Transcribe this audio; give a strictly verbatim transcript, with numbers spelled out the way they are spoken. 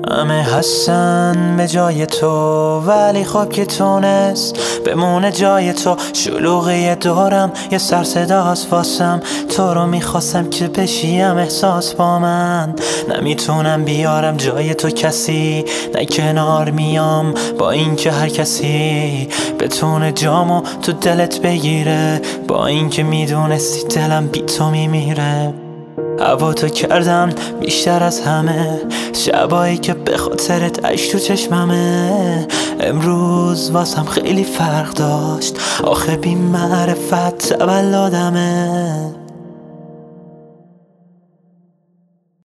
همه هستن به جای تو، ولی خب که تونست بمونه جای تو. شلوغی دورم یه سر صداست واسم، تو رو میخواستم که بشیم احساس با من. نمیتونم بیارم جای تو کسی، نه کنار میام با اینکه هر کسی بتونه جامو تو دلت بگیره، با اینکه میدونستی دلم بی تو میمیره. هوا تو کردم بیشتر از همه، شبایی که به خاطرت عشق تو چشممه. امروز واسم خیلی فرق داشت، آخه بی معرفت تولدمه.